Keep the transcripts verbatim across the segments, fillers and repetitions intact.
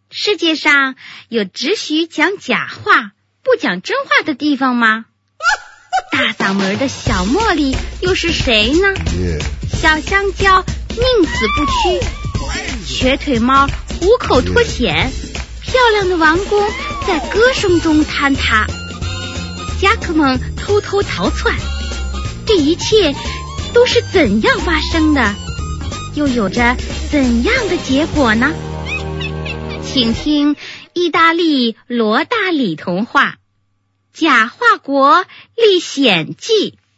世界上有只许讲假话不讲真话的地方吗？大嗓门的小茉莉又是谁呢？ Yeah. 小香蕉宁死不屈，瘸腿猫虎口脱险，漂亮的王宫在歌声中坍塌，夹克们偷偷逃窜，这一切都是怎样发生的？又有着怎样的结果呢？请听意大利罗大里童话《假话国历险记》。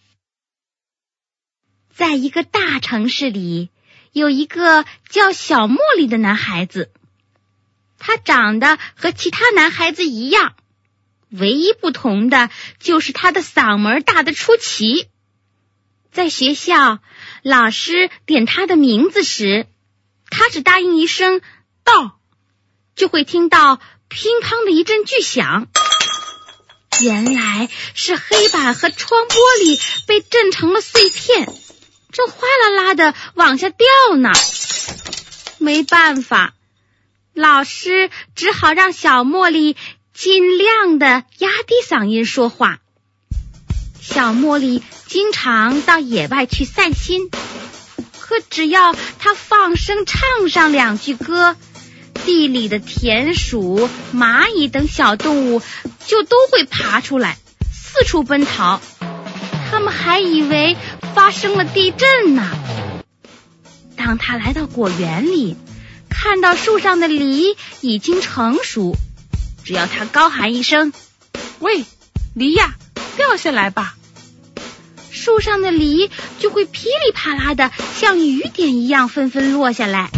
在一个大城市里，有一个叫小茉莉的男孩子，他长得和其他男孩子一样，唯一不同的就是他的嗓门大得出奇。在学校，老师点他的名字时，他只答应一声到，就会听到乒乓的一阵巨响。原来是黑板和窗玻璃被震成了碎片，正哗啦啦的往下掉呢。没办法，老师只好让小茉莉尽量的压低嗓音说话。小茉莉经常到野外去散心，可只要她放声唱上两句歌，地里的田鼠、蚂蚁等小动物就都会爬出来，四处奔逃。他们还以为发生了地震呢。当他来到果园里，看到树上的梨已经成熟，只要他高喊一声：“ 喂，梨呀，掉下来吧！” 树上的梨就会噼里啪啦的像雨点一样纷纷落下来。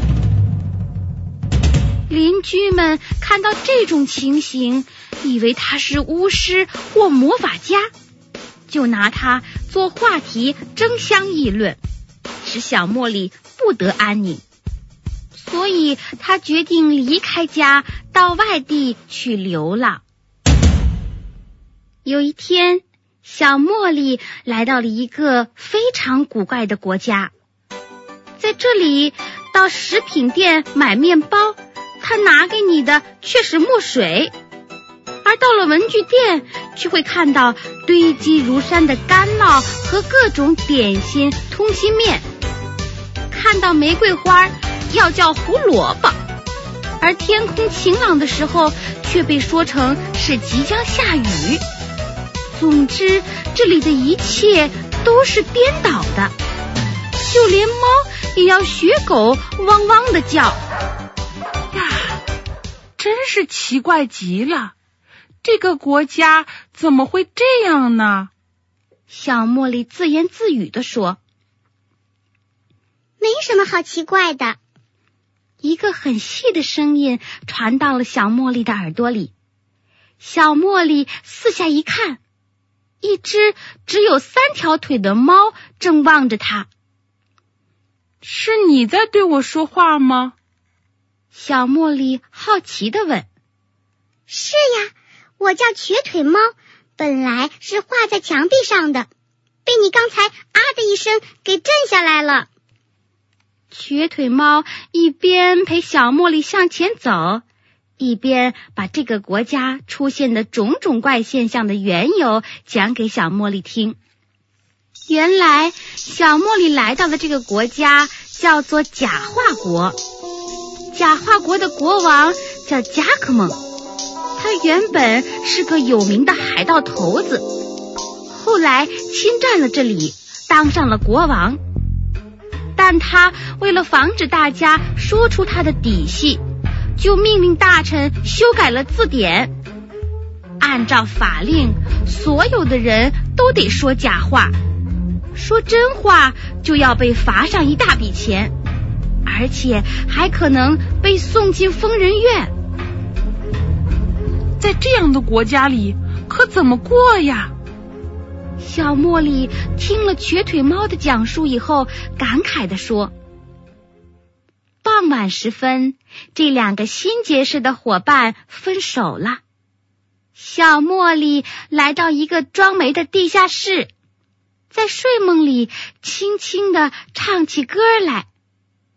邻居们看到这种情形，以为他是巫师或魔法家，就拿他做话题争相议论，使小茉莉不得安宁。所以他决定离开家，到外地去流浪。有一天，小茉莉来到了一个非常古怪的国家。在这里，到食品店买面包，他拿给你的却是墨水，而到了文具店，却会看到堆积如山的干酪和各种点心、通心面。看到玫瑰花要叫胡萝卜，而天空晴朗的时候却被说成是即将下雨。总之，这里的一切都是颠倒的，就连猫也要学狗汪汪地叫。 呀，真是奇怪极了，这个国家怎么会这样呢？ 小茉莉自言自语地说。 没什么好奇怪的。 一个很细的声音传到了小茉莉的耳朵里。小茉莉四下一看，一只只有三条腿的猫正望着她。 是你在对我说话吗？ 小茉莉好奇地问。是呀，我叫瘸腿猫，本来是画在墙壁上的，被你刚才啊的一声给震下来了。 瘸腿猫一边陪小茉莉向前走，一边把这个国家出现的种种怪现象的缘由讲给小茉莉听。原来小茉莉来到的这个国家叫做假话国，假话国的国王叫加克蒙，他原本是个有名的海盗头子，后来侵占了这里，当上了国王。但他为了防止大家说出他的底细，就命令大臣修改了字典。按照法令，所有的人都得说假话，说真话就要被罚上一大笔钱，而且还可能被送进疯人院。 在这样的国家里，可怎么过呀？ 小茉莉听了瘸腿猫的讲述以后，感慨地说。傍晚时分，这两个新结识的伙伴分手了。小茉莉来到一个装煤的地下室，在睡梦里轻轻地唱起歌来。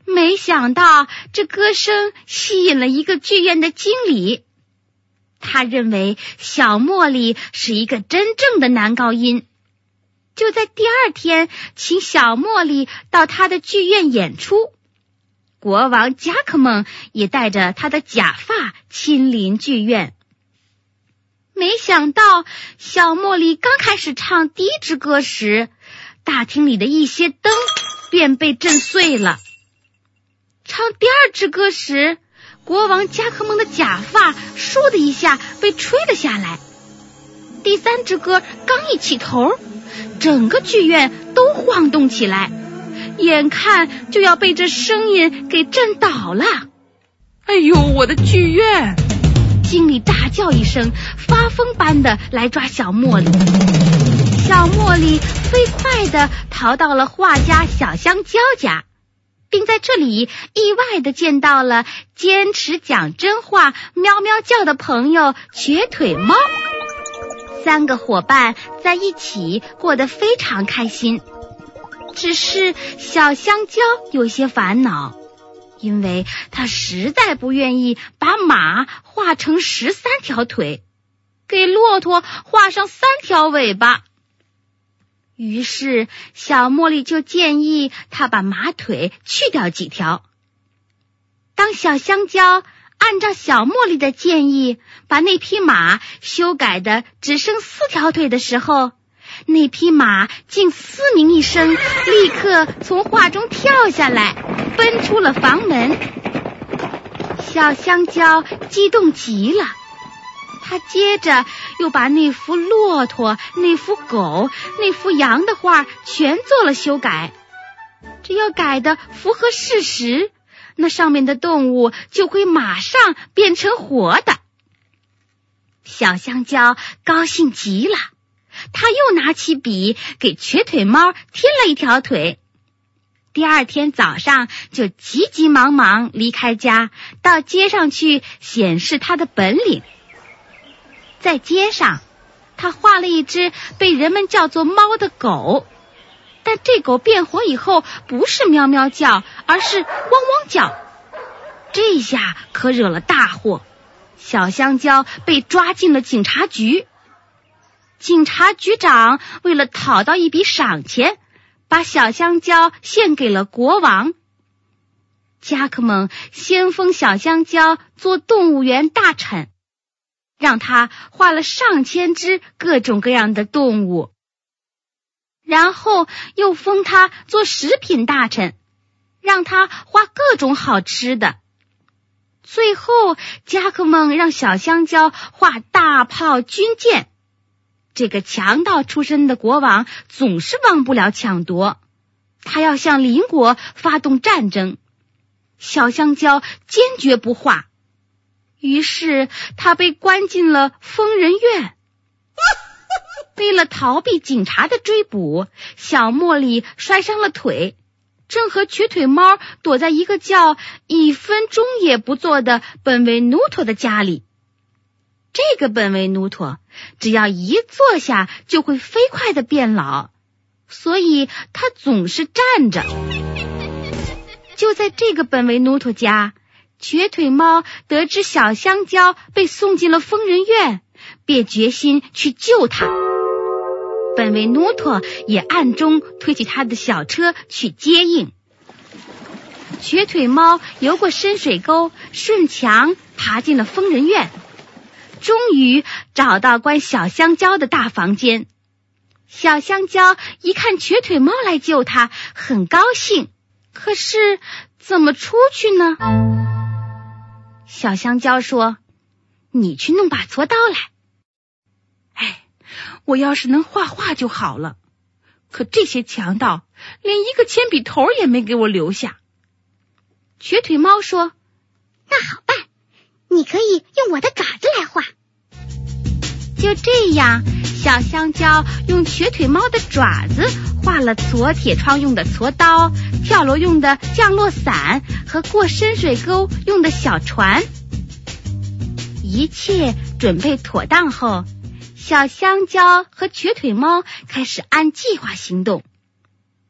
没想到这歌声吸引了一个剧院的经理，他认为小茉莉是一个真正的男高音，就在第二天请小茉莉到他的剧院演出。国王贾克蒙也带着他的假发亲临剧院。没想到小茉莉刚开始唱第一支歌时，大厅里的一些灯便被震碎了。唱第二支歌时，国王贾克蒙的假发倏的一下被吹了下来。第三支歌刚一起头，整个剧院都晃动起来，眼看就要被这声音给震倒了。 哎呦，我的剧院！ 经理大叫一声，发疯般的来抓小茉莉。小茉莉飞快地逃到了画家小香蕉家，并在这里意外地见到了坚持讲真话喵喵叫的朋友瘸腿猫。三个伙伴在一起过得非常开心，只是小香蕉有些烦恼，因为他实在不愿意把马画成十三条腿，给骆驼画上三条尾巴。于是小茉莉就建议他把马腿去掉几条。当小香蕉按照小茉莉的建议把那匹马修改的只剩四条腿的时候，那匹马竟嘶鸣一声，立刻从画中跳下来，奔出了房门。小香蕉激动极了，他接着又把那幅骆驼、那幅狗、那幅羊的画全做了修改。只要改得符合事实，那上面的动物就会马上变成活的。小香蕉高兴极了，他又拿起笔给瘸腿猫添了一条腿。第二天早上就急急忙忙离开家，到街上去显示他的本领。在街上，他画了一只被人们叫做猫的狗，但这狗变活以后不是喵喵叫，而是汪汪叫。这下可惹了大祸，小香蕉被抓进了警察局。警察局长为了讨到一笔赏钱，把小香蕉献给了国王。加克蒙先封小香蕉做动物园大臣，让他画了上千只各种各样的动物，然后又封他做食品大臣，让他画各种好吃的。最后加克蒙让小香蕉画大炮军舰。这个强盗出身的国王总是忘不了抢夺，他要向邻国发动战争。小香蕉坚决不画，于是他被关进了疯人院。为了逃避警察的追捕，小茉莉摔伤了腿，正和瘸腿猫躲在一个叫一分钟也不做的本维努托的家里。这个本维努托只要一坐下就会飞快地变老，所以他总是站着。就在这个本维努托家，瘸腿猫得知小香蕉被送进了疯人院，便决心去救他。本维努托也暗中推起他的小车去接应。瘸腿猫游过深水沟，顺墙爬进了疯人院，终于找到关小香蕉的大房间。小香蕉一看瘸腿猫来救他，很高兴，可是怎么出去呢？小香蕉说：“你去弄把锉刀来。” 哎，我要是能画画就好了，可这些强盗连一个铅笔头也没给我留下。 瘸腿猫说：“ 那好办，你可以用我的爪子来画。” 就这样，小香蕉用瘸腿猫的爪子画了锉铁窗用的锉刀，跳楼用的降落伞和过深水沟用的小船。一切准备妥当后，小香蕉和瘸腿猫开始按计划行动。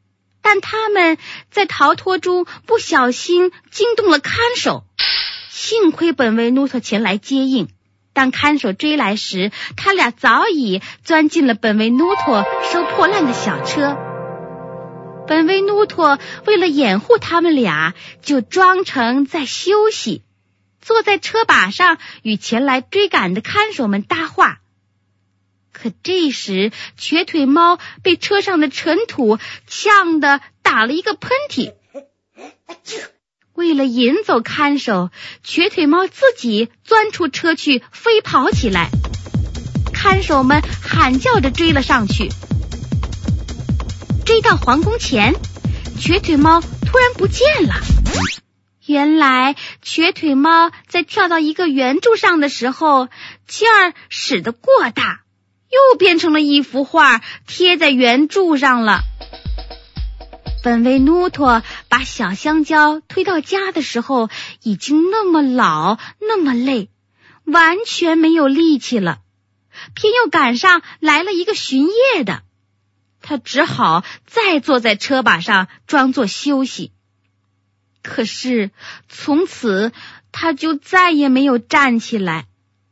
但他们在逃脱中不小心惊动了看守，幸亏本维努托前来接应。当看守追来时，他俩早已钻进了本维努托收破烂的小车。本维努托为了掩护他们俩，就装成在休息，坐在车把上与前来追赶的看守们搭话。可这时瘸腿猫被车上的尘土呛得打了一个喷嚏。为了引走看守，瘸腿猫自己钻出车去飞跑起来，看守们喊叫着追了上去。追到皇宫前，瘸腿猫突然不见了。原来瘸腿猫在跳到一个圆柱上的时候，劲儿使得过大，又变成了一幅画贴在圆柱上了。本维努托把小香蕉推到家的时候，已经那么老那么累，完全没有力气了，偏又赶上来了一个巡夜的，他只好再坐在车把上装作休息。可是从此他就再也没有站起来。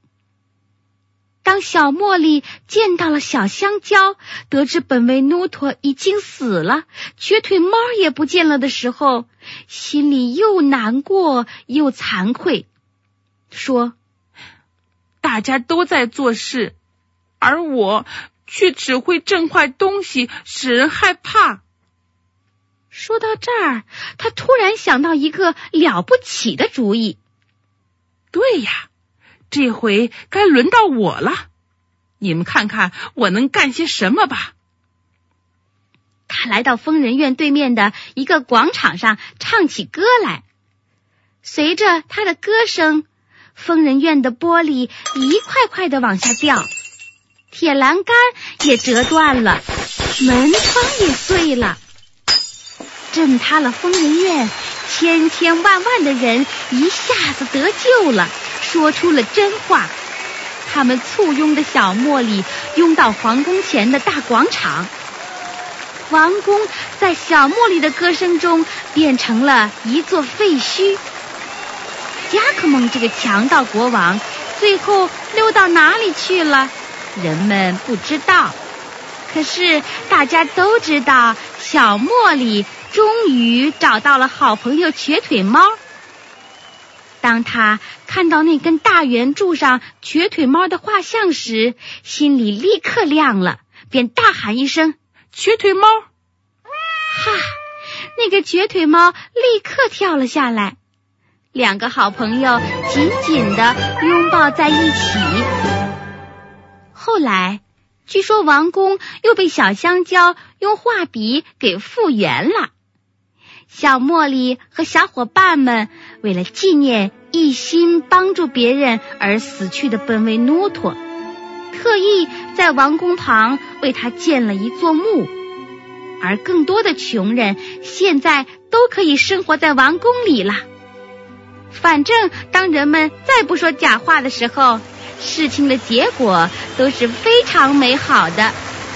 当小茉莉见到了小香蕉，得知本维努托已经死了，瘸腿猫也不见了的时候，心里又难过又惭愧，说： 大家都在做事，而我却只会震坏东西，使人害怕。 说到这儿，他突然想到一个了不起的主意。 对呀，这回该轮到我了，你们看看我能干些什么吧。 他来到疯人院对面的一个广场上唱起歌来，随着他的歌声，疯人院的玻璃一块块的往下掉，铁栏杆也折断了，门窗也碎了。震塌了疯人院，千千万万的人一下子得救了，说出了真话。他们簇拥的小茉莉拥到皇宫前的大广场，王宫在小茉莉的歌声中变成了一座废墟。加克蒙这个强盗国王最后溜到哪里去了，人们不知道。可是大家都知道，小茉莉终于找到了好朋友瘸腿猫。当他看到那根大圆柱上瘸腿猫的画像时，心里立刻亮了，便大喊一声： 瘸腿猫！ 哈！那个瘸腿猫立刻跳了下来，两个好朋友紧紧地拥抱在一起。后来据说王宫又被小香蕉用画笔给复原了。小茉莉和小伙伴们为了纪念一心帮助别人而死去的本维努托，特意在王宫旁为他建了一座墓，而更多的穷人现在都可以生活在王宫里了。反正当人们再不说假话的时候，事情的结果都是非常美好的。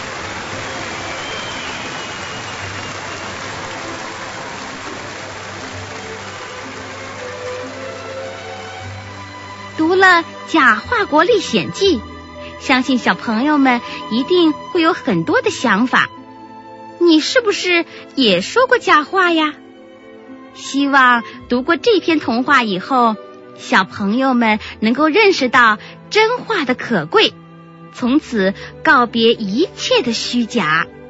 读了《假话国历险记》，相信小朋友们一定会有很多的想法。你是不是也说过假话呀？希望读过这篇童话以后，小朋友们能够认识到真话的可贵，从此告别一切的虚假。